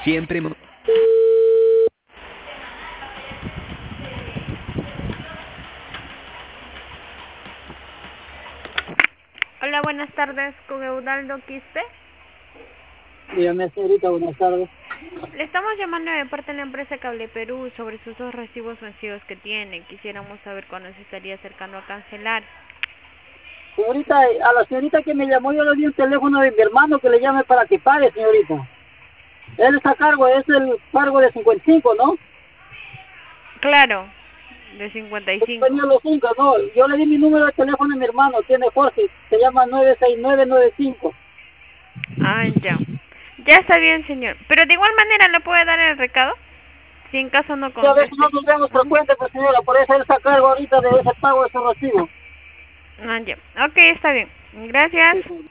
Siempre... Hola, buenas tardes, con Eudaldo Quispe. Dígame, señorita, buenas tardes. Le estamos llamando de parte de la empresa Cable Perú sobre sus dos recibos vencidos que tiene. Quisiéramos saber cuándo se estaría acercando a cancelar. Señorita, a la señorita que me llamó yo le di un teléfono de mi hermano que le llame para que pague, señorita. Él está a cargo, es el cargo de 55, ¿no? Claro, de Yo 55. tenía los 5, no. Yo le di mi número de teléfono a mi hermano, tiene Jorge, se llama 96995. Ah, ya. Ya está bien, señor. Pero de igual manera le puede dar el recado, si en caso no Y a veces no conteste. nos vemos frecuentes, pues señora, por eso él está a cargo ahorita de ese pago de ese recibo. Ah, ya. Ok, está bien. Gracias. Sí, señora.